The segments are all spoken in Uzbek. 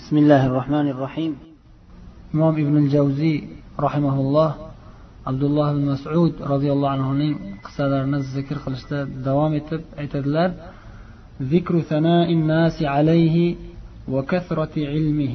بسم الله الرحمن الرحيم. إمام ابن الجوزي رحمه الله عبد الله بن مسعود رضي الله عنه قصدرنا الذكر قلشتا دوام اعتدلار ذكر ثناء الناس عليه وكثرة علمه.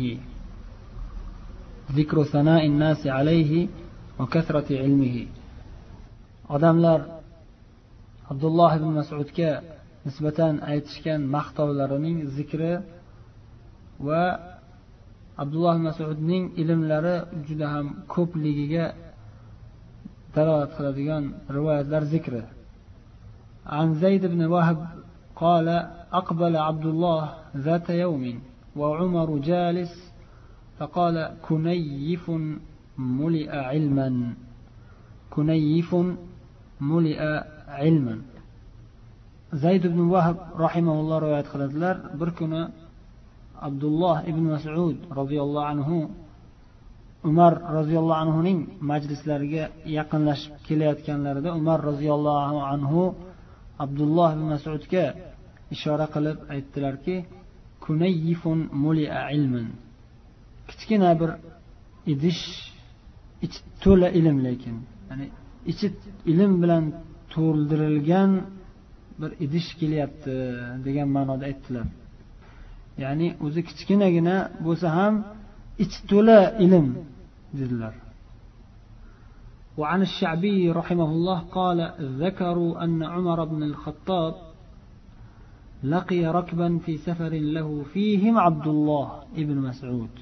ذكر ثناء الناس عليه وكثرة علمه. odamlar Abdullah ibn Mas'udga nisbatan aytishgan maqtovlarining zikri va Abdullah ibn Mas'udning ilmlari juda ham ko'pligiga dalolat qiladigan rivoyatlar zikri. An Zayd ibn Wahb قال أقبل عبد الله ذات يوم وعمر جالس فقال كنيف ملئ علما كنيف ملئ علما. Zayd ibn Wahb rahimahulloh rivoyat qiladilar. Bir kuni Abdullah ibn Mas'ud radhiyallohu anhu Umar radhiyallohu anhuning majlislariga yaqinlashib kelayotganlarida Umar radhiyallohu anhu Abdullah ibn Mas'udga ishora qilib aytdilarki, kunayifun muli'a ilman. Kichkina bir idish ichi to'la ilm, lekin ya'ni ichi ilm bilan to'ldirilgan bir idish kelyapti degan ma'noda aytdilar. Ya'ni o'zi kichkinagina bo'lsa ham ichi to'la ilm dedilar. وعن الشعبي رحمه الله قال ذكروا أن عمر بن الخطاب لقي ركبا في سفر له فيهم عبد الله ابن مسعود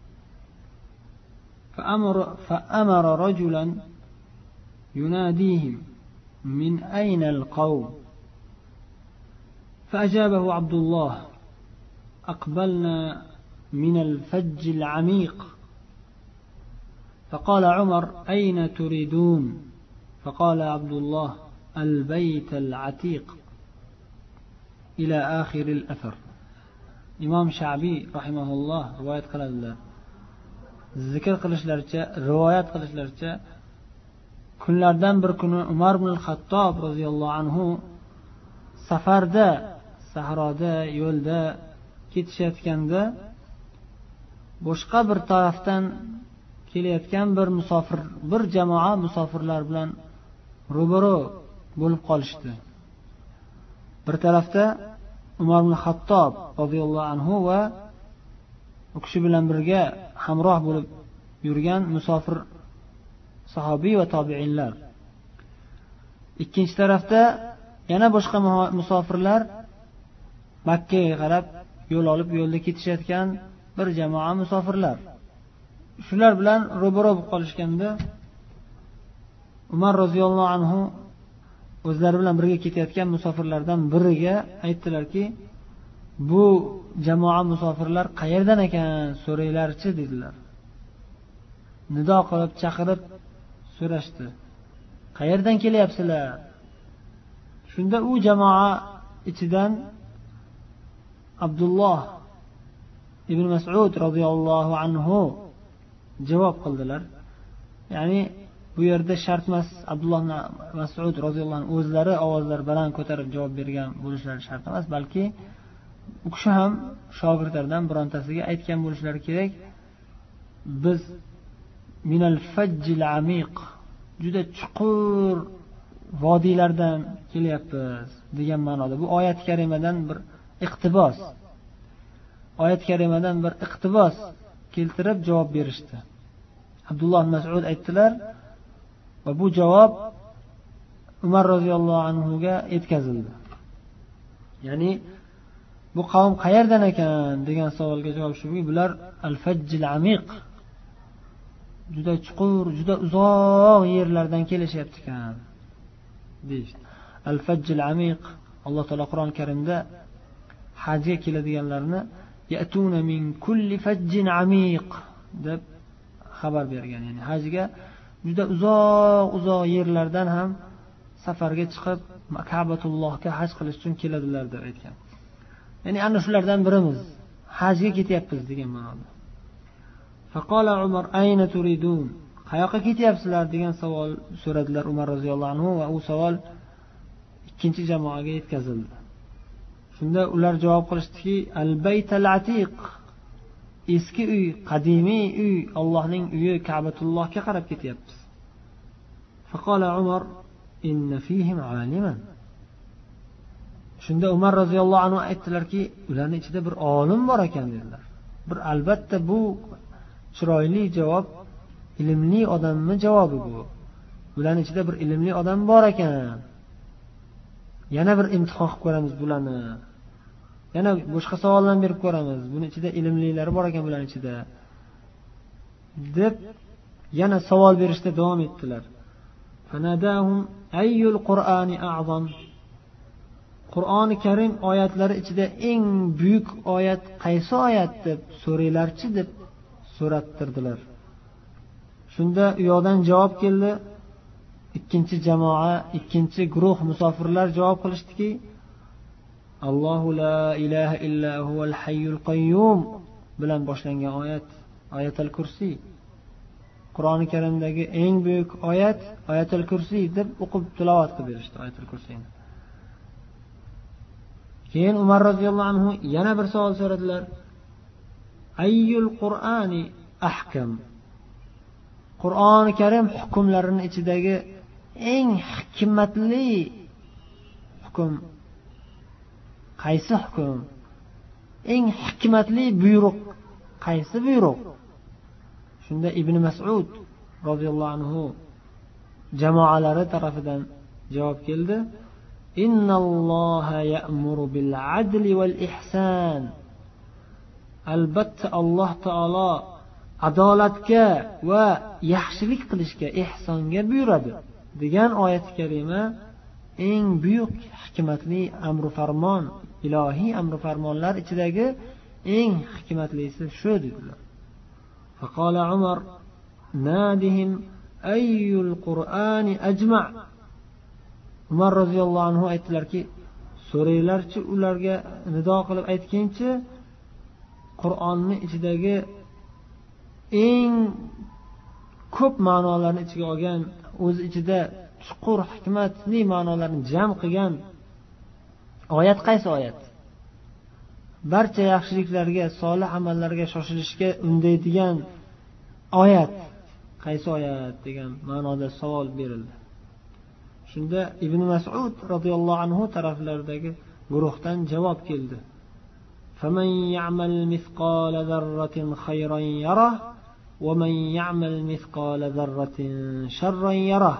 فأمر رجلا يناديهم من أين القوم فأجابه عبد الله أقبلنا من الفج العميق. فقال عمر أين تريدون؟ فقال عبد الله البيت العتيق إلى آخر الأثر. إمام شعبي رحمه الله رواية قلدلر ذكر قلشلرچا rivoyat qilishlaricha kunlardan bir kuni Umar ibn al-Xattob roziyallohu anhu safarda, sahroda, yo'lda ketishayotganda boshqa bir tarafdan kelayotgan bir jamoa musofirlar bilan ro'baro bo'lib qolishdi. Bir tarafda Umar ibn Xattob roziyallohu anhu va u kishi bilan birga hamroh bo'lib yurgan musofir sahobiy va tobiinlar. Ikkinchi tarafda yana boshqa musofirlar Makka ga qarab yo'l olib yo'lda ketishayotgan bir jamoa musofirlar. Shular bilan ro'baro bo'lib qolishganda Umar roziyallohu anhu o'zlari bilan birga ketayotgan musofirlardan biriga aytdilarki, bu jamoa musofirlar qayerdan ekan so'raylarchi dedilar. Nido qilib chaqirib so'rashdi. Qayerdan kelyapsizlar? Shunda u jamoa ichidan Abdullah ibn Mas'ud radhiyallohu anhu javob qildilar. Ya'ni bu yerda shart emas, Abdullah ibn Mas'ud radhiyallohu anhu o'zlari ovozlar baland ko'tarib javob bergan bo'lishlari shart emas, balki u kishi ham shogirdlardan birontasiga aytgan bo'lishlari kerak. Biz minal fajjil amiq, juda chuqur vodiylardan kelyapmiz degan ma'noda. Bu oyat karimadan bir iqtibos. Oyat karimadan bir iqtibos keltirib javob berishdi. Abdullah ibn Mas'ud aytdilar va bu javob Umar roziyallohu anhu ga yetkazildi. Ya'ni bu qavm qayerdan ekan degan savolga javob shuki, bular al-fajjil amiq, juda chuqur, juda uzoq yerlardan kelishyapti ekan deydi. Al-fajjil amiq, Alloh taolo Qur'on Karimda hajga keladiganlarni ya'tuna min kulli fajjin amiq deb xabar bergan. Ya'ni hajga juda uzoq yerlardan ham safarga chiqib Ka'batullohga haj qilish uchun keladilar deb aytgan. Ya'ni ana shulardan birimiz, hajga ketyapmiz degan ma'noda. Faqala Umar ayna turidun? Qayoqqa ketyapsizlar degan savol so'radilar Umar roziyallohu anhu va u savol ikkinchi jamoaga yetkazildi. Shunda ular javob qilishdiki, al-bayt al-atiq, eski uy, qadimiy uy, Allohning uyi Ka'batullohga qarab ketyapmiz. Faqala Umar inna fihim aliman. Shunda Umar roziyallohu anhu aytdilarki, ularning ichida bir olim bor ekan dedilar. Bir albatta bu chiroyli javob, ilmli odamning javobi bu. Ularning ichida bir ilmli odam bor ekan. Yana bir imtihon qilib ko'ramiz bularni. Yana boshqa savollarni berib ko'ramiz. Buning ichida ilmlilar bor ekan bularning ichida. Deb yana savol berishda davom etdilar. Fanadahum ayyul Qur'ani a'zam. Qur'oni Karim oyatlari ichida eng buyuk oyat qaysi oyat deb so'raylarchi deb so'rattirdilar. Shunda u yoqdan javob keldi. Ikkinchi jamoa, ikkinchi guruh musofirlar javob qilishdiki, Allohu la ilaha illa huval hayyul qayyum bilan boshlangan oyat, Ayatul Kursi. Qur'oni Karimdagi eng buyuk oyat Ayatul Kursi deb o'qib tilovat qilib berishdi Ayatul Kursini. Keyin Umar roziyallohu anhu yana bir savol so'radilar. Ayyul Qur'ani ahkam. Qur'oni Karim hukmlarining ichidagi eng hikmatli hukm qaysi hukm? Eng hikmatli buyruq qaysi buyruq? Shunda Ibn Mas'ud roziyallohu anhu jamoalari tarafidan javob keldi. Innalloha ya'muru bil adli wal ihsan. Albatta Alloh taolo adolatga va yaxshilik qilishga, ihsonga buyuradi degan oyat karima eng buyuk hikmatli amr farmon, ilohiy amr farmonlar ichidagi eng hikmatlisi shu dedilar. Faqala Umar nadihim ayyul Qur'ani ajma'. Umar roziyallohu anhu aytdilarki, so'raylarchi ularga nido qilib aytgancha Qur'onning ichidagi eng ko'p ma'nolarni ichiga olgan, o'z ichida chuqur hikmatli ma'nolarni jam qilgan oyat qaysi oyat? Barcha yaxshiliklarga, solih amallarga shoshilishga undaydigan oyat qaysi oyat degan ma'noda savol berildi. Shunda Ibn Mas'ud radhiyallohu anhu taraflaridagi guruhdan javob keldi. فَمَنْ يَعْمَلْ مِثْقَالَ ذَرَّةٍ خَيْرًا يَرَهُ وَمَنْ يَعْمَلْ مِثْقَالَ ذَرَّةٍ شَرًّا يَرَهُ.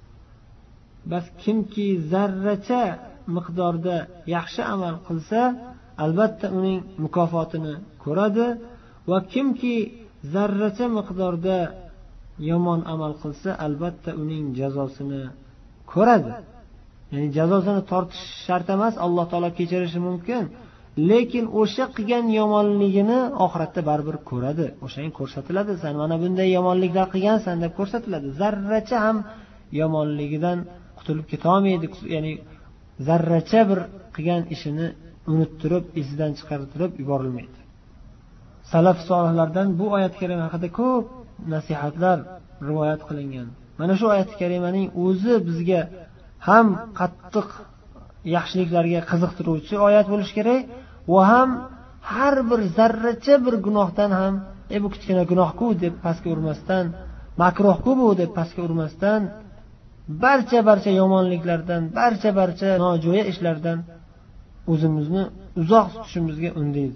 Bas kimki zarracha miqdorda yaxshi amal qilsa, albatta uning mukofotini ko'radi va kimki zarracha miqdorda yomon amal qilsa, albatta uning jazosini ko'radi. Ya'ni jazosini tortish shart emas, Alloh taolo kechirishi mumkin, lekin o'sha qilgan yomonligini oxiratda baribir ko'radi. O'shang ko'rsatiladi, sen mana bunday yomonliklar qilgansan deb ko'rsatiladi. Zarracha ham yomonligidan qutulib keta olmaydi, ya'ni zarracha bir qilgan ishini unuttirib, esidan chiqartirib yuborilmaydi. Salaf solihlardan bu oyat karima haqida ko'p nasihatlar rivoyat qilingan. Mana shu oyat karimaning o'zi bizga ham qattiq yaxshiliklarga qiziqtiruvchi oyat bo'lishi kerak va ham har bir zarracha bir gunohdan ham bu kichkina gunoh-ku deb pastga urmasdan, makruh-ku bu deb pastga urmasdan, barcha yomonliklardan, barcha nojo'ya ishlardan o'zimizni uzoq tutishimizga undaydi.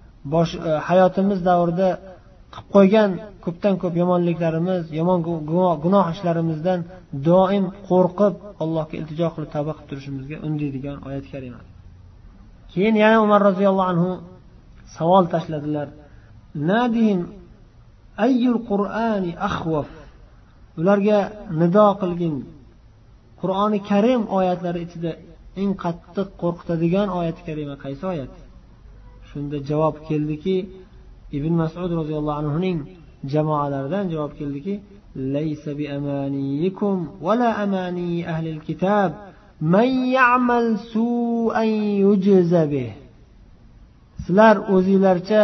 Hayotimiz davrida qilib qo'ygan ko'pdan ko'p yomonliklarimiz, yomon gunoh ishlarimizdan doim qo'rqib, Allohga iltijo qilib tavba qilib turishimizga undaydigan oyat karima. Keyin yana Umar roziyallohu anhu savol tashladilar. Nadihim ayyul Qur'ani akhwaf. Ularga nido qilgin. Qur'oni Karim oyatlari ichida eng qattiq qo'rqitadigan oyat karima qaysi oyat? Shunda javob keldiki, Ibn Mas'ud roziyallohu anhuning jamoalaridan javob keldiki, laysa bi amaniyikum wala amani ahli al-kitab man ya'mal su'an yujza bih. Sizlar o'zingizlarcha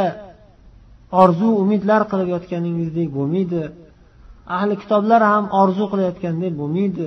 orzu umidlar qilib yotganingizdek bo'lmaydi. Ahli kitoblar ham orzu qilayotgandek bo'lmaydi.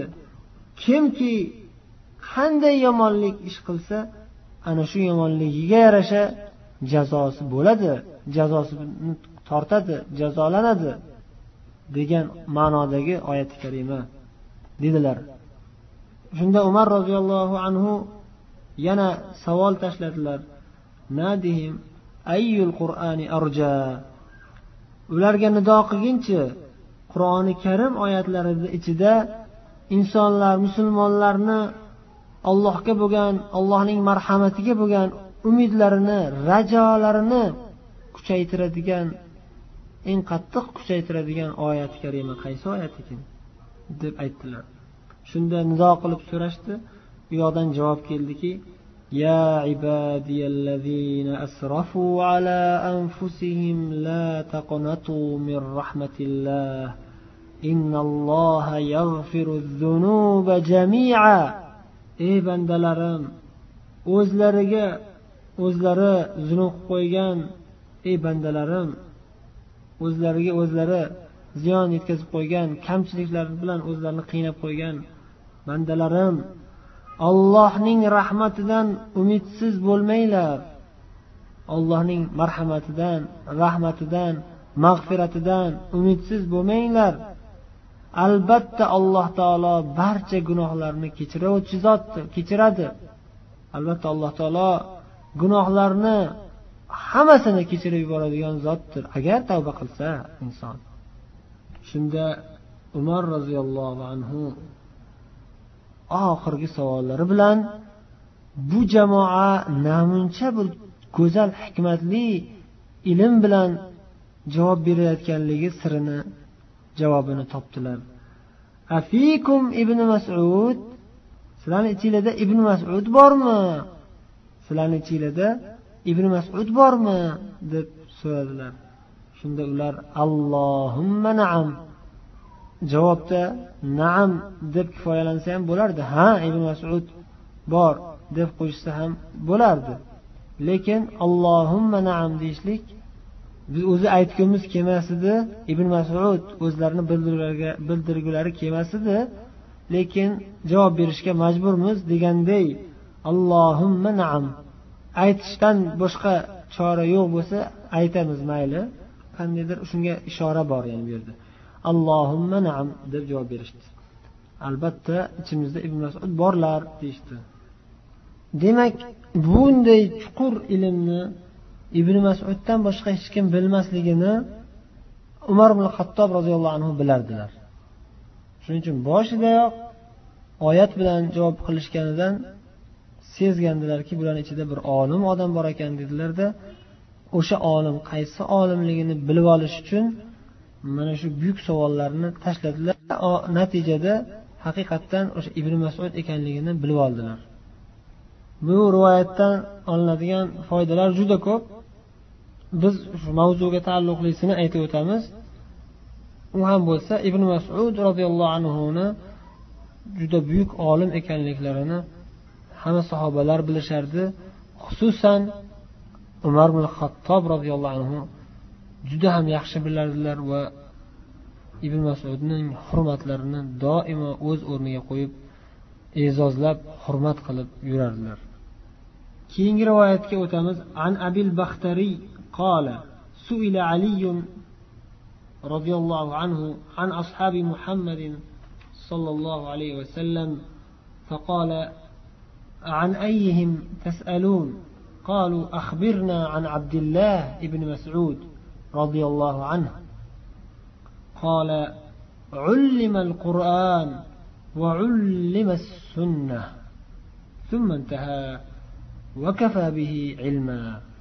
Kimki qanday yomonlik ish qilsa, ana shu yomonligiga yarasha jazosi bo'ladi. jazosini tortadi, jazolanadi degan ma'nodagi oyat-i karima dedilar. Shunda Umar roziyallohu anhu yana savol tashladilar. Nadihim ayyul qur'ani arja. Ularga nido qilginchi, Qur'oni Karim oyatlarining ichida insonlar, musulmonlarni Allohga bo'lgan, Allohning marhamatiga bo'lgan umidlarini, rajolarini kuchaytiradigan, eng qattiq kuchaytiradigan oyat-i karima qaysi oyat ekan deb aytdilar. Shunda nido qilib so'rashdi. Bu yoqdan javob keldiki: Ya ibadiyallazina asrafu ala anfusihim la taqnatu min rahmatillah innalloha yaghfiruz zunuba jami'a. Ey bandalarim, o'zlari zunub qo'ygan, ey bandalarim, o'zlariga o'zlari ziyon yetkazib qo'ygan, kamchiliklar bilan o'zlarini qiynab qo'ygan bandalarim, Allohning rahmatidan umidsiz bo'lmanglar. Allohning marhamatidan, rahmatidan, mag'firatidan umidsiz bo'lmanglar. Albatta Alloh taolo barcha gunohlarni kechiruvchi zotdir, kechiradi. Albatta Alloh taolo gunohlarni hammasini kechirib yuboradigan zotdir, agar tavba qilsa inson. Shunda Umar roziyallohu anhu oxirgi savollari bilan bu jamoa namuncha bir go'zal, hikmatli ilm bilan javob berayotganligi sirini, javobini topdilar. Afikum ibn Mas'ud, sizlarning ichingizda ibn Mas'ud bormi? Sizlarning ichingizda ibn Mas'ud bormi deb so'radilar. Shunda ular Allohumma na'am, javobda na'am deb kifoyalansa ham bo'lardi. Ha, ibn Mas'ud bor deb qo'yishsa ham bo'lardi. Lekin Allohumma na'am deyishlik biz o'zi aytganimiz kelmas edi. Ibn Mas'ud o'zlarini bildirgulari kelmas edi. Lekin javob berishga majburmiz deganday Allohumma na'am aytishdan boshqa chora yo'q bo'lsa aytamiz, mayli. Qandaydir shunga ishora bor yani bu yerda. Allohumma na'am deb javob berishdi. Albatta ichimizda ibn Mas'ud borlar deyishdi. Demak, bunday chuqur ilmni ibn Mas'uddan boshqa hech kim bilmasligini Umar ibn Xattob roziyallohu anhu bilardilar. Shuning uchun boshidayoq oyat bilan javob qilishganidan sezgandilarki, bularning ichida bir olim odam bor ekan dedilarda, o'sha olim qaysi olimligini bilib olish uchun mana shu buyuk savollarni tashladilar. Natijada haqiqatdan o'sha ibn Mas'ud ekanligini bilib oldilar. Bu rivoyatdan olinadigan foydalar juda ko'p. Biz shu mavzuga taalluqlisini aytib o'tamiz. U ham bo'lsa ibn Mas'ud roziyallohu anhuni juda buyuk olim ekanliklarini hamma sahobalar bilishardi. Xususan Umar ibn Xattob roziyallohu anhu juda ham yaxshi bilardilar va ibn Mas'udning hurmatlarini doimo o'z o'rniga qo'yib, e'zozlab, hurmat qilib yurardilar. Keyingi rivoyatga o'tamiz. An Abil Baxtari qala su'ila Ali radhiyallohu anhu an ashabi Muhammadin sallallohu alayhi va sallam faqala an ayyihim tas'alun قالوا أخبرنا عن عبد الله ابن مسعود رضي الله عنه قال علم القرآن وعلم السنة ثم انتهى وكفى به علما.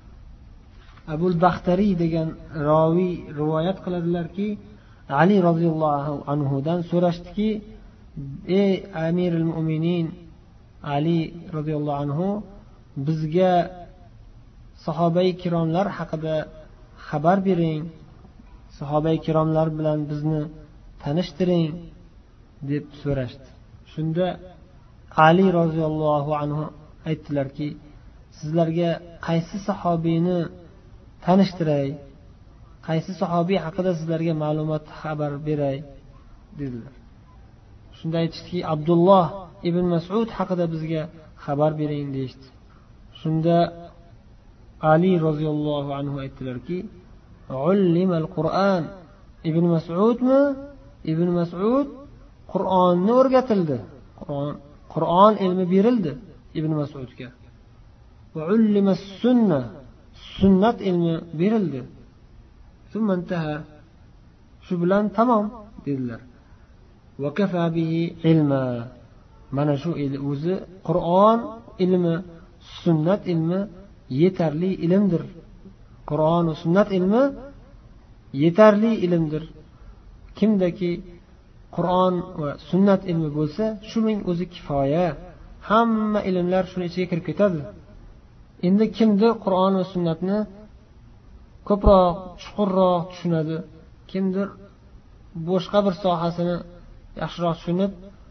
أبو البختري degan ravi rivoyat qiladilarki, Ali roziyallohu anhudan so'rashdiki, ey Amirul Mu'minin Ali roziyallohu anhu, bizga sahobai kiromlar haqida xabar bering, sahobai kiromlar bilan bizni tanishtiring deb so'rashdi. Shunda Ali roziyallohu anhu aytdilarki, sizlarga qaysi sahobiyni tanishtiray, qaysi sahobiy haqida sizlarga ma'lumot xabar beray dedilar. Shunda aytishdiki, Abdulloh ibn Mas'ud haqida bizga xabar bering deyishdi. Shunda Ali roziyallohu anhu aytdilarki, ullimal Qur'on. Ibn Mas'udmi? Ibn Mas'ud Qur'onni o'rgatildi. Qur'on ilmi berildi Ibn Mas'udga. Va ullimas sunnah. Sunnat ilmi berildi. Summantaha. Shu bilan tamom dedilar. Va kafa bihi ilma. Mana shu o'zi Qur'on ilmi, sunnat ilmi yetarli ilmdir. Qur'on va sunnat ilmi yetarli ilmdir. Kimdaki Qur'on va sunnat ilmi bo'lsa, shuning o'zi kifoya. Hamma ilmlar shuning ichiga kirib ketadi. Endi kimdir Qur'on va sunnatni ko'proq, chuqurroq tushunadi, kimdir boshqa bir sohasini yaxshiroq tushunib,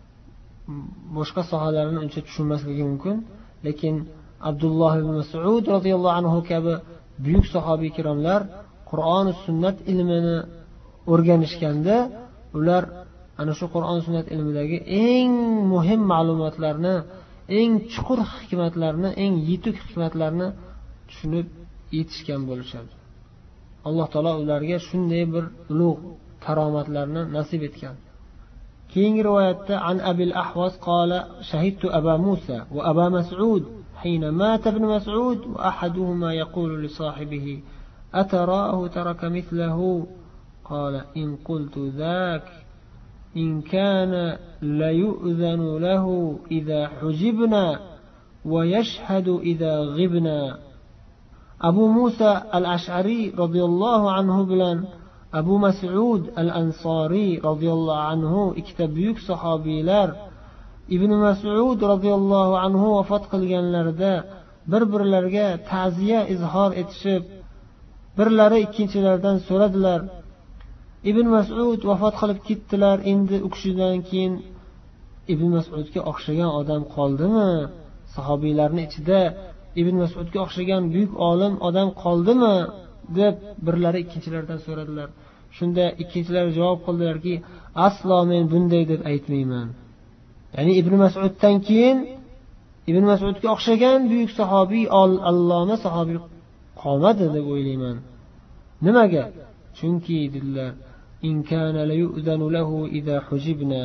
boshqa sohalarni uncha tushunmasligi mumkin. Lekin Abdulloh ibn Mas'ud roziyallohu anhu kabi buyuk sahobiy kiromlar Qur'on va sunnat ilmini o'rganishganda, ular ana shu Qur'on va sunnat ilmidagi eng muhim ma'lumotlarni, eng chuqur hikmatlarni, eng yetuk hikmatlarni tushunib yetishgan bo'lishadi. Alloh taolo ularga shunday bir ulug' karomatlarni nasib etgan. Keyingi rivoyatda an Abil Ahwas qala shahidtu Aba Musa va Aba Mas'ud hina mata ibn Mas'ud va ahaduhuma yaqulu li sahibihi atarahu taraka mithlahu qala in qultu dhak in kana la yu'dhanu lahu idha hujibna wa yashhadu idha ghibna. Abu Musa al-Ash'ari radhiyallohu anhu bilan Abu Mas'ud al-Ansari radhiyallohu anhu ikkita buyuk sahobiylar Ibn Mas'ud radhiyallohu anhu vafot qilganlarida bir-birlariga ta'ziya izhor etishib, birlari ikkinchilaridan so'radilar. Ibn Mas'ud vafot qilib ketdilar. Endi u kishidan keyin Ibn Mas'udga o'xshagan odam qoldimi? Sahobiylarning ichida Ibn Mas'udga o'xshagan buyuk olim odam qoldimi? deb birlari ikkinchilaridan so'radilar. Shunda ikkinchilari javob qildilarki, aslo men bunday deb aytmayman. Ya'ni Ibn Mas'uddan keyin Ibn Mas'udga o'xshagan buyuk sahobiy, alloma sahobiy qolmadi deb o'ylayman. Nimaga? Chunki dedilar, in kana la yu'zanu lahu idha hujibna.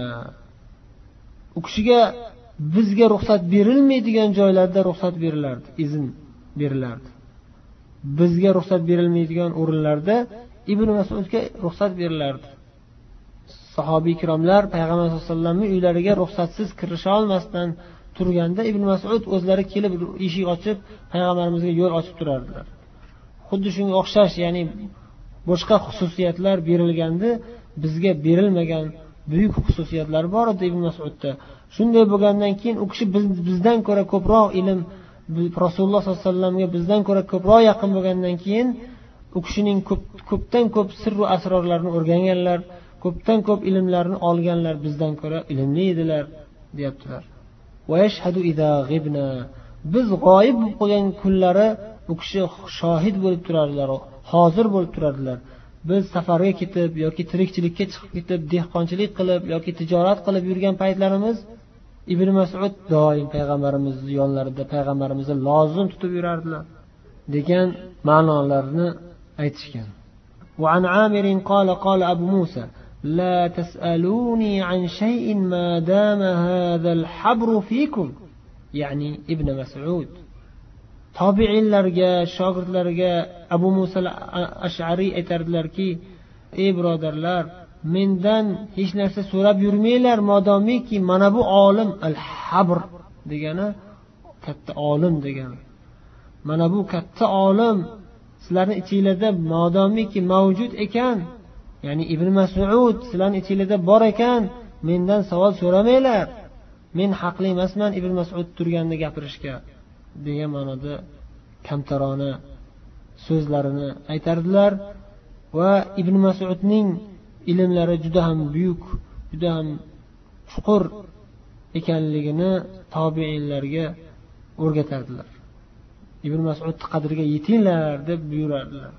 U kishiga bizga ruxsat berilmaydigan joylarda ruxsat berilardi, izn berilardi. Bizga ruxsat berilmaydigan o'rinlarda Ibn Mas'udga ruxsat berilardi. Sahobiy kiromlar payg'ambar sollallohu alayhi vasallamning uylariga ruxsatsiz kirisha olmasdan turganda Ibn Mas'ud o'zlari kelib eshik ochib payg'ambarimizga yo'l ochib turardilar. Xuddi shunga o'xshash, ya'ni boshqa xususiyatlar berilganda bizga berilmagan buyuk xususiyatlar bor edi Ibn Mas'udda. Shunday bo'lgandan keyin u kishi bizdan ko'ra ko'proq ilm, Rasululloh sollallohu alayhi vasallamga bizdan ko'ra ko'proq yaqin bo'lgandan keyin u kishining ko'pdan ko'p sir va asrorlarni o'rganganlar, ko'pdan ko'p ilmlarni olganlar, bizdan ko'ra ilmli edilar, deyaptilar. Va yashhadu idha ghibna. Biz g'oyib bo'lib qolgan kunlari u kishi shohid bo'lib turardilar, hozir bo'lib turardilar. Biz safarga ketib yoki tirikchilikka chiqib ketib, dehqonchilik qilib yoki tijorat qilib yurgan paytlarimiz Ibn Mas'ud doim payg'ambarimizning yonlarida payg'ambarimizni lozim tutib yurardilar degan ma'nolarni aytishgan. Va an Amirin qala Abu Musa la tas'aluni an shay'in ma dama hadha al-habru fikum. Ya'ni Ibn Mas'ud tobiinlarga, shogirdlarga Abu Musa al-Ash'ari aytardilarki, ey birodarlar, mendan hech narsa so'rab yurmanglar, modomiki mana bu olim, al-habr degani katta olim degani. Mana bu katta olim sizlarning ichingizda modomiki mavjud ekan, ya'ni Ibn Mas'ud sizlarning ichingizda bor ekan, mendan savol so'ramanglar. Men haqli emasman Ibn Mas'ud turganda gapirishga degan ma'noda kamtarona so'zlarini aytardilar va Ibn Mas'udning ilmlari juda ham buyuk, juda ham chuqur ekanligini tobiinlarga o'rgatardilar. Ibn Mas'ud qadriga yetinglar deb buyurardilar.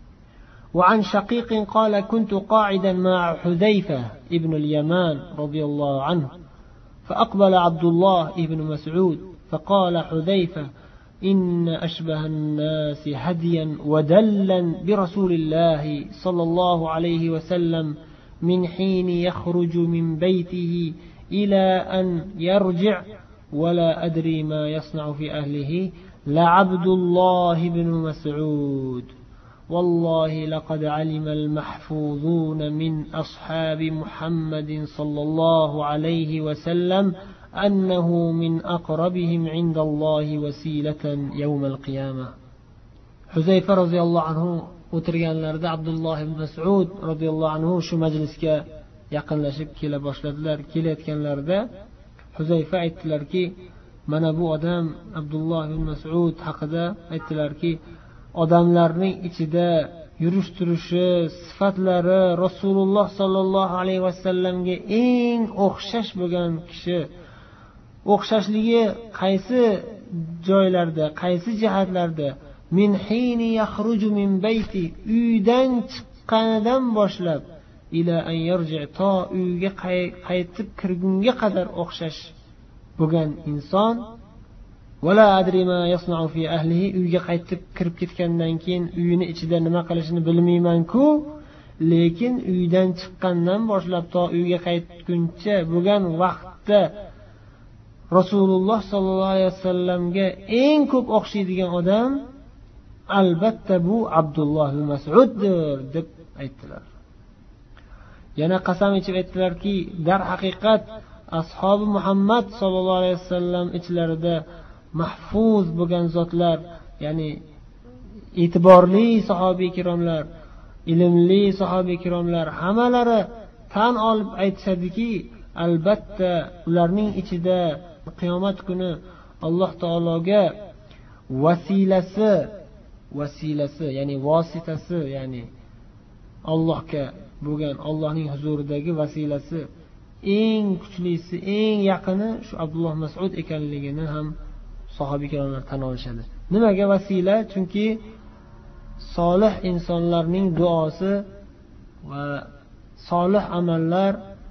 وعن شقيق قال كنت قاعدا مع حذيفة ابن اليمان رضي الله عنه فأقبل عبد الله ابن مسعود فقال حذيفة إن أشبه الناس هديا ودلا برسول الله صلى الله عليه وسلم من حين يخرج من بيته إلى أن يرجع ولا أدري ما يصنع في أهله لعبد الله بن مسعود والله لقد علم المحفوظون من أصحاب محمد صلى الله عليه وسلم أنه من أقربهم عند الله وسيلة يوم القيامة. حذيفة رضي الله عنه o'tirganlarida Abdulloh ibn Mas'ud radhiyallohu anhu shu majlisga yaqinlashib kela boshladilar. Kelayotganlarida Huzayfa aytdilarki, mana bu odam Abdulloh ibn Mas'ud haqida aytdilarki, odamlarning ichida yurish turishi, sifatlari Rasululloh sollallohu alayhi vasallamga eng o'xshash bo'lgan kishi. O'xshashligi qaysi joylarda, qaysi jihatlarda? Min hini yakhruju min bayti, uydan chiqqanidan boshlab ila an yarji, to uyga qaytib kirgunga qadar o'xshash bo'lgan inson. Wala adri ma yasna'u fi ahlihi, uyga qaytib kirib ketgandan keyin uyini ichida nima qilishini bilmayman-ku, lekin uydan chiqqandan boshlab to uyga qaytguncha bo'lgan vaqtda Rasululloh sollallohu alayhi vasallamga eng ko'p o'xshaydigan odam albatta bu Abdulloh ibn Mas'uddir deb aytdilar. Yana qasam ichib aytdilarki, dar haqiqat ashabi Muhammad sollallohu alayhi vasallam ichlarida mahfuz bo'lgan zotlar, ya'ni e'tiborli sahobiy kiromlar, ilmli sahobiy kiromlar hammalari tan olib aytishadiki, albatta ularning ichida qiyomat kuni Alloh taologa vasilasi, ya'ni vositasi, ya'ni Allohga bo'lgan, Allohning huzuridagi vasilasi eng kuchlisi, eng yaqini shu Abdulloh Mas'ud ekanligini ham sahobiy kiromlar tan olishadi. Nimaga vasila? Chunki solih insonlarning duosi va solih amallar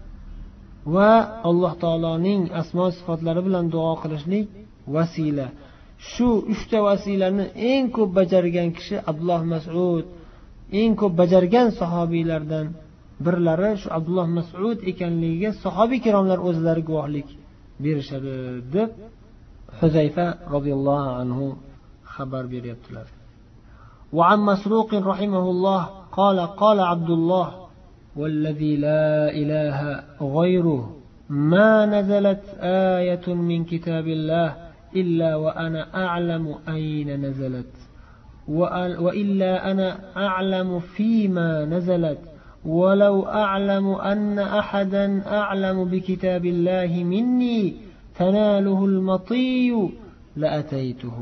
va Alloh taoloning asmo sifatlari bilan duo qilishlik vasila. Shu uchta vasilani eng ko'p bajargan kishi Abdulloh Mas'ud, eng ko'p bajargan sahobiylardan birlari shu Abdulloh Mas'ud ekanligiga sahobiy kiromlar o'zlari guvohlik berishadi deb Huzayfa radhiyallohu anhu xabar beryaptilar. Va an Masruq rahimahulloh qala Abdulloh والذي لا إله غيره ما نزلت آية من كتاب الله إلا وأنا أعلم أين نزلت وإلا أنا أعلم فيما نزلت ولو أعلم أن أحدا أعلم بكتاب الله مني تناله المطي لأتيته.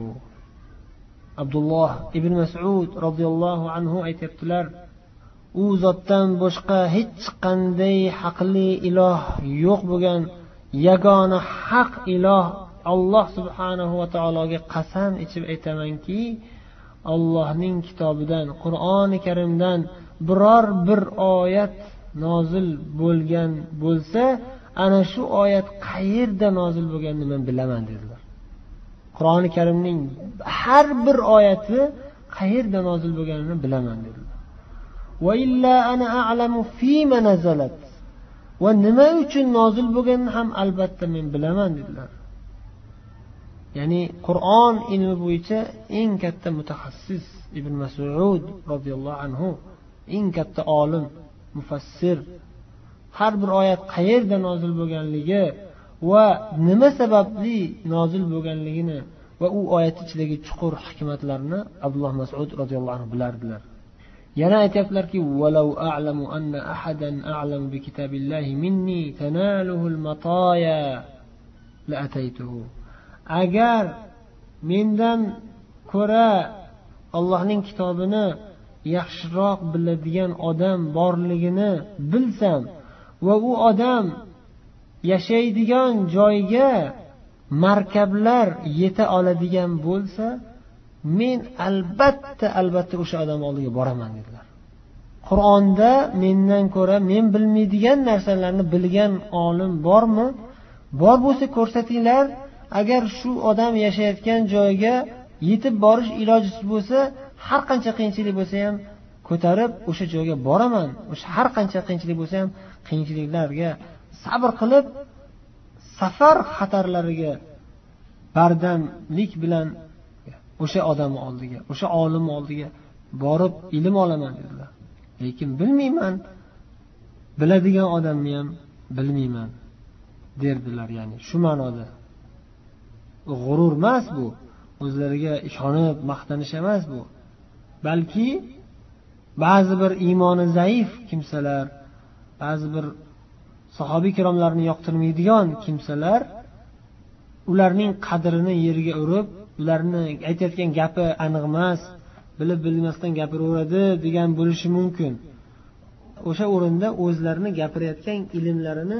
عبد الله ابن مسعود رضي الله عنه aytibdilar, u zotdan boshqa hech qanday haqli iloh yo'q bo'lgan yagona haq iloh Alloh subhanahu va taologa qasam ichib aytamanki, Allohning kitobidan, Qur'oni Karimdan biror bir oyat nozil bo'lgan bo'lsa, ana shu oyat qayerda nozil bo'lganini men bilaman dedilar. Qur'oni Karimning har bir oyati qayerda nozil bo'lganini bilaman dedilar. Va illa ana a'lamu fima nazalat, va nima uchun nozil bo'lganini ham albatta men bilaman dedilar. Ya'ni Qur'on ilmi bo'yicha eng katta mutaxassis Ibn Mas'ud radhiyallohu anhu, eng katta olim, mufassir, har bir oyat qayerda nozil bo'lganligi va nima sababli nozil bo'lganligini va u oyat ichidagi chuqur hikmatlarni Abdulloh Mas'ud radhiyallohu anhu bilardilar. Yana aytibdilarki, "Walau a'lamu anna ahadan a'lamu bi kitabillahi minni tanaluhu al-mataya la ataytuhu." Agar mendan ko'ra Allohning kitobini yaxshiroq biladigan odam borligini bilsam va u odam yashaydigan joyga markablar yeta oladigan bo'lsa, men albatta o'sha odam oldiga boraman dedilar. Qur'onda mendan ko'ra men bilmaydigan narsalarni bilgan olim bormi? Bor bo'lsa ko'rsatinglar. Agar shu odam yashayotgan joyga yetib borish ilojisiz bo'lsa, har qancha qiyinchilik bo'lsa ham ko'tarib o'sha joyga boraman. O'sha har qancha qiyinchilik bo'lsa ham qiyinchiliklarga sabr qilib, safar xatarlariga bardamlik bilan o'sha odam oldiga, o'sha olim oldiga borib ilm olaman dedilar. Lekin bilmayman, biladigan odamni ham bilmayman derdilar. Ya'ni shu ma'noda g'urur emas bu, o'zlariga ishonib maqtanish emas bu, balki ba'zi bir iymoni zaif kimsalar, ba'zi bir sahobiy kiromlarni yoqtirmaydigan kimsalar ularning qadrini yerga urib, ularni aytayotgan gapi aniq emas, bilib bilmasdan gapiraveradi degan bo'lishi mumkin. O'sha o'rinda o'zlarini gapirayotgan ilmlarini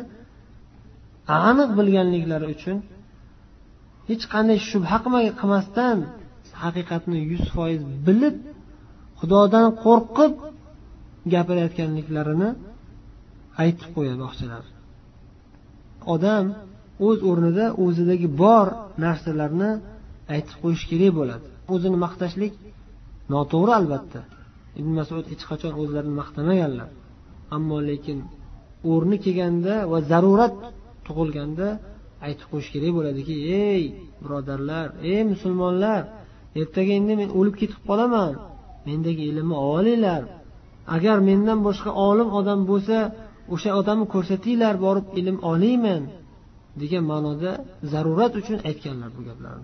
aniq bilganliklari uchun hech qanday shubha qilmasdan haqiqatni 100% bilib, Xudodan qo'rqib gapirayotganliklarini aytib qo'ymoqchilar. Odam o'z o'rnida o'zidagi bor narsalarni aytib qo'yish kerak bo'ladi. O'zini maqtashlik noto'g'ri albatta. Ibn Mas'ud hech qachon o'zlarini maqtamaganlar. Ammo lekin o'rni kelganda va zarurat tug'ilganda aytib qo'yish kerak bo'ladiki, ey birodarlar, ey musulmonlar, ertaga endi men o'lib ketib qolaman. Mendagi ilmni olinglar. Agar mendan boshqa olim odam bo'lsa, o'sha odamni ko'rsatinglar, borib ilm olayman degan ma'noda zarurat uchun aytganlar bu gaplarni.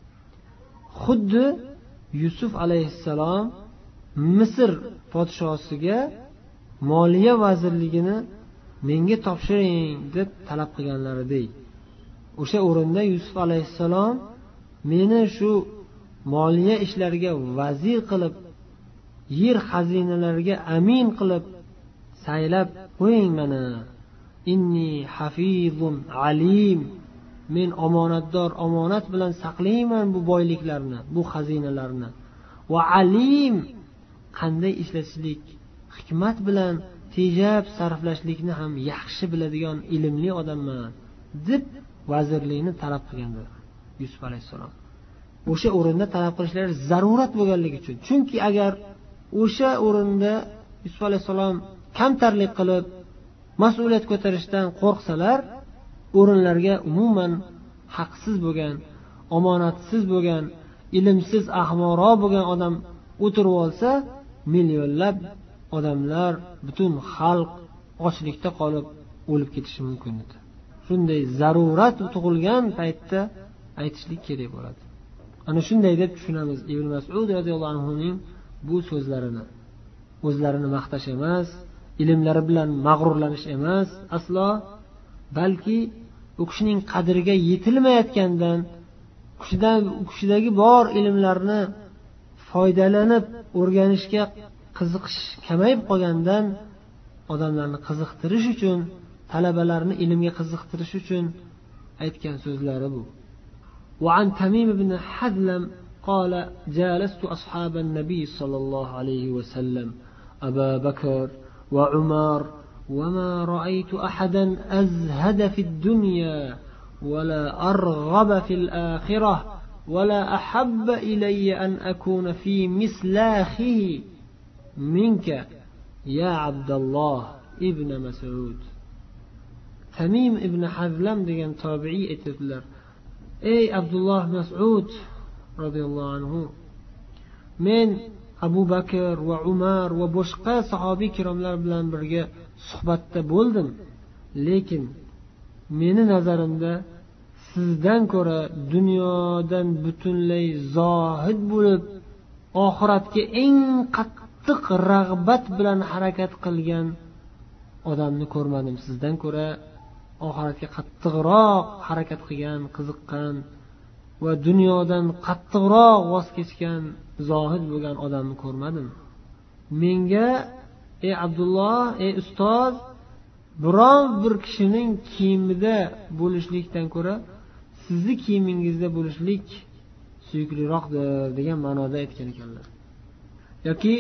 Xuddi Yusuf alayhissalom Misr podshosiga moliya vazirligini menga topshiring deb talab qilganlaridek. O'sha o'rinda Yusuf alayhissalom meni shu moliya ishlariga vazir qilib, yer xazinalariga amin qilib saylab qo'ying meni. Inni hafizun alim. Men omonatdor, omonat bilan saqlayman bu boyliklarni, bu xazinalarni. Va alim, qanday ishlatishlik, hikmat bilan tejab sarflashlikni ham yaxshi biladigan ilmli odamman deb vazirlikni talab qilgandir Yusuf alayhissalom. O'sha o'rinda talab qilishlari zarurat bo'lganligi uchun. Chunki agar o'sha o'rinda Yusuf alayhissalom kamtarlik qilib mas'uliyat ko'tarishdan qo'rqsalar, o'rinlarga umuman haqsiz bo'lgan, omonatsiz bo'lgan, ilmsiz, ahmoqroq bo'lgan odam o'tirib olsa, millionlab odamlar, butun xalq ochlikda qolib o'lib ketishi mumkin edi. Shunday zarurat tug'ilgan paytda aytishlik kerak bo'ladi. Ana shunday deb tushunamiz Ibn Mas'ud radhiyallohu anhuning bu so'zlarini. O'zlarini maqtash emas, ilmlari bilan mag'rurlanish emas, aslo, balki u kishining qadriga yetilmayotgandan, kishidagi bor ilmlarni foydalanib o'rganishga qiziqish kamayib qolgandan odamlarni qiziqtirish uchun, talabalarni ilmga qiziqtirish uchun aytgan so'zlari bu. وعن تميم بن حذلم قال جالست أصحاب النبي صلى الله عليه وسلم أبا بكر وعمر وما رأيت أحدا أزهد في الدنيا ولا أرغب في الآخرة ولا أحب إلي أن أكون في مسلاخه منك يا عبد الله ابن مسعود. تميم ابن حذلم degan tabi'i aytadilar: ey Abdullah Mas'ud radhiyallohu anhu, men Abu Bakr va Umar va boshqa sahobiy kiromlar bilan birga suhbatda bo'ldim, lekin meni nazarimda sizdan ko'ra dunyodan butunlay zohid bo'lib, oxiratga eng qattiq rag'bat bilan harakat qilgan odamni ko'rmadim. Sizdan ko'ra oxiratga qattiqroq harakat qilgan, qiziqqan va dunyodan qattiqroq voz kechgan, zohid bo'lgan odamni ko'rmadim. Menga, ey Abdulloh, ey ustoz, biron bir kishining kiyimida bo'lishlikdan ko'ra sizni kiyimingizda bo'lishlik suyukliroqdir degan ma'noda aytgan ekanlar. Yoki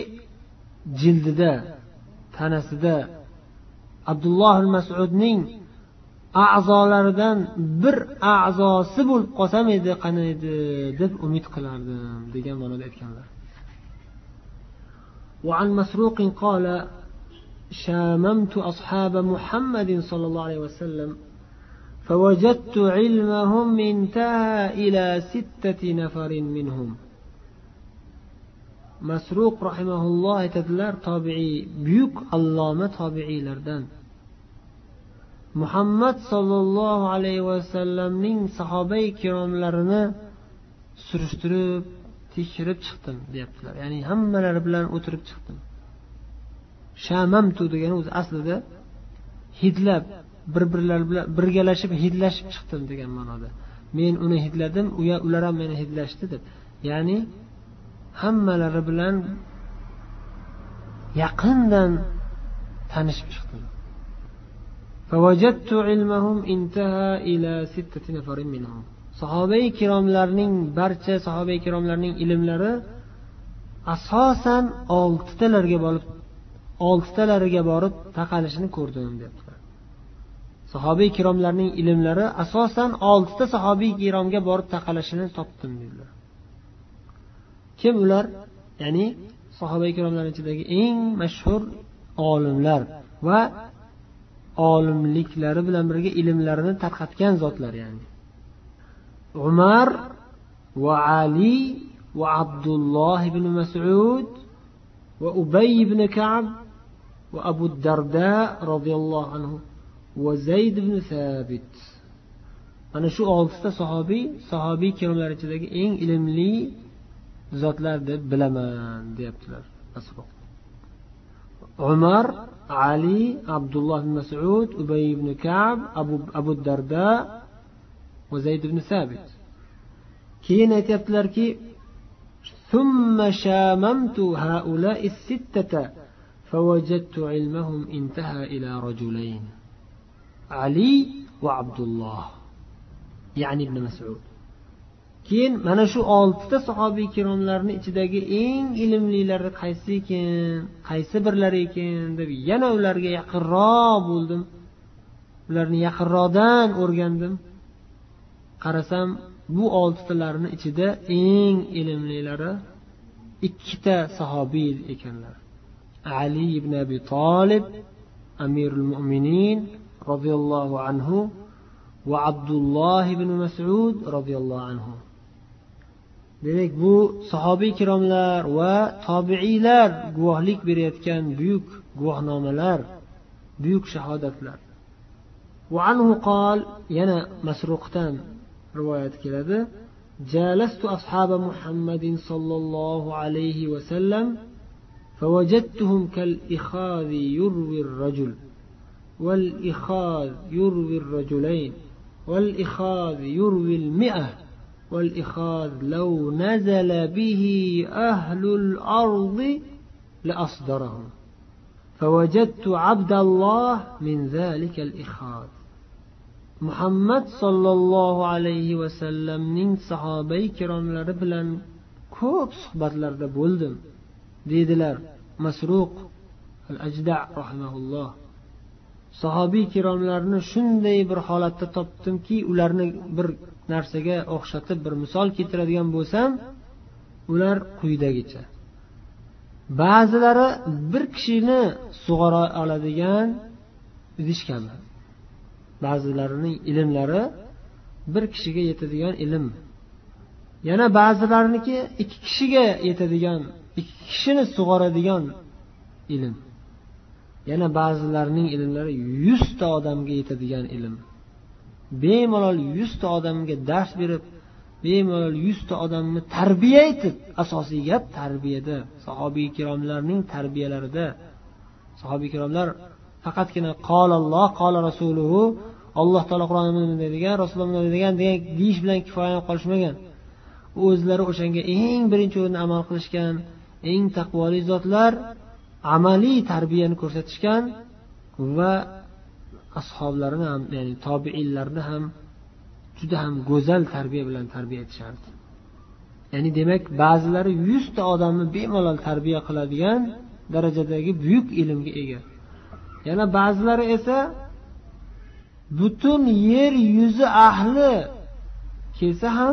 jildida, tanasida Abdulloh Mas'udning a'zolaridan bir a'zosi bo'lib qolsam edi qani edi deb umid qilardim degan ma'noda aytganlar. وعن مسروق قال شاممت أصحاب محمد صلى الله عليه وسلم فوجدت علمهم انتهى إلى 6 نفر منهم. Masruq rahimahulloh aytadilar, tobiiy, buyuk alloma tobiiylardan. Muhammad sallallohu alayhi vasallamning sahobai kiromlarini surishtirib, tekshirib chiqdim, deyaptilar. Ya'ni hammalari bilan o'tirib chiqdim. Shamamtu degani o'zi aslida hidlab, bir-birlari bilan birgalashib hidlashib chiqdim degan ma'noda. Men uni hidladim, ular ham meni hidlashdi deb. Ya'ni hammalari bilan yaqindan tanishib chiqdim. فوجدت علمهم انتهى إلى 6 نفر منهم. Sahobai kiromlarning barcha sahobai kiromlarning ilmlari asosan 6talariga borib taqalishini ko'rdim debdilar. Sahobai kiromlarning ilmlari asosan 6 ta sahobiy kiromga borib taqalishini topdim dedilar. Kim ular? Ya'ni sahobai kiromlarning ichidagi eng mashhur olimlar va olimliklari bilan birga ilmlarini tarqatgan zotlar, ya'ni Umar va Ali va Abdulloh ibn Mas'ud va Ubay ibn Ka'b va Abu Darda radhiyallohu anhu va Zayd ibn Sabit. Ana shu 6 ta sahobiy kiromlar ichidagi eng ilmli zotlar deb bilaman, deyaptilar Masruq. Umar, Ali, Abdulloh ibn Mas'ud, Ubay ibn Ka'b, Abu Darda va Zayd ibn Sabit. Keyin aytibdilarki, ثم شاممت هؤلاء 6 فوجدت علمهم انتهى إلى رجلين علي وعبد الله يعني ابن مسعود. Keyin mana shu 6 ta sahobiy kiromlarning ichidagi eng ilmlilari qaysi ekan, qaysi birlari ekan deb yana ularga yaqinroq bo'ldim. Ularni yaqinroqdan o'rgandim. Qarasam, bu 6 talarning ichida eng ilmlilari 2 ta sahobiy ekanlar. Ali ibn Abi Talib, Amirul Mu'minin radhiyallohu anhu va Abdulloh ibn Mas'ud radhiyallohu anhu. Demak, bu sahobiy kiromlar va tobiiylar guvohlik berayotgan buyuk guvohnomalar, buyuk shahodatlar. Va anhu qol, yana Masruqdan rivoyat keladi. Jalastu ashab Muhammadin sallallohu alayhi va sallam فوجدتهم كالإخاذ يروي الرجل والإخاذ يروي الرجلين والإخاذ يروي 100 والإخاذ لو نزل به أهل الأرض لأصدرهم فوجدت عبد الله من ذلك الإخاذ. Muhammad sallallohu alayhi va sallamning sahobai kiromlari bilan ko'p suhbatlarda bo'ldim, dedilar Masruq al-Ajda' rahimahulloh. Sahobiy kiromlarni shunday bir holatda topdimki, ularni bir narsaga o'xshatib bir misol keltiradigan bo'lsam, ular quyidagicha. Ba'zilari bir kishini sug'ora oladigan idish kabi. Ba'zilarining ilmlari bir kishiga yetadigan ilm. Yana ba'zilariniki 2 kishiga yetadigan, 2 kishini sug'oradigan ilm. Yana ba'zilarining ilmlari 100 ta odamga yetadigan ilm. Bemalol 100 ta odamga dars berib, bemalol 100 ta odamni tarbiya etib, asosiy gap tarbiyada, sahobiy kiromlarning tarbiyalarida. Sahobiy kiromlar faqatgina qolalloh, qola rasuluhu, Alloh taolo Qur'onda degan, Rasululloh degan deyish bilan kifoyalanib qolishmagan. O'zlari o'shanga eng birinchi o'rinda amal qilishgan, eng taqvoli zotlar amaliy tarbiyani ko'rsatishgan va ashoblarini ham, ya'ni tobiinlarni ham juda ham go'zal tarbiya bilan tarbiya etishardi. Ya'ni demak, ba'zilari 100 ta odamni bemalol tarbiya qiladigan darajadagi buyuk ilmga ega. Yana ba'zilari esa butun yer yuzi ahli kelsa ham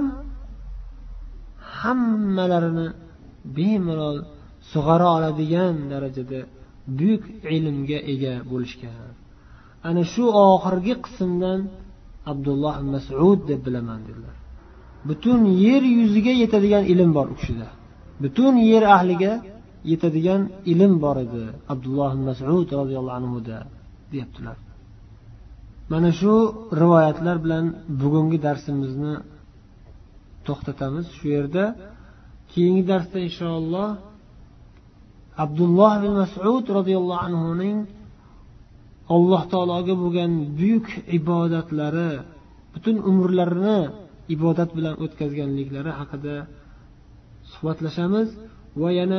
hammalarini bemalol sug'ora oladigan darajada buyuk ilmga ega bo'lishgan. Ana shu oxirgi qismdan Abdulloh Mas'ud deb bilaman dedilar. Butun yer yuziga yetadigan ilm bor u kishida. Butun yer ahliga yetadigan ilm bor edi Abdulloh Mas'ud roziyallohu anhu da deyaptilar. Mana shu rivoyatlar bilan bugungi darsimizni to'xtatamiz shu yerda. Keyingi darsda inshaalloh Abdulloh bin Mas'ud roziyallohu anhu ning Alloh taologa bo'lgan buyuk ibodatlari, butun umrlarini ibodat bilan o'tkazganliklari haqida suhbatlashamiz va yana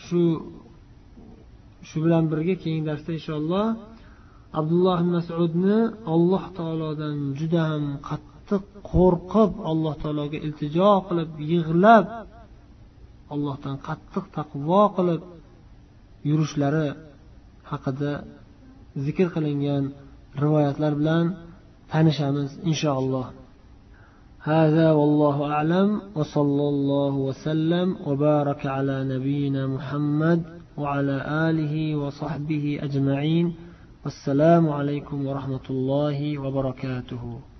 shu bilan birga keyingi darsda inshaalloh Abdulloh bin Mas'udni Alloh taolodan juda ham qattiq qo'rqib, Alloh taologa iltijo qilib, yig'lab, Allohdan qattiq taqvo qilib yurishlari haqida zikr qilingan rivoyatlar bilan tanishamiz inshaalloh. هذا والله أعلم وصلى الله وسلم وبارك على نبينا محمد وعلى آله وصحبه أجمعين. والسلام عليكم ورحمة الله وبركاته.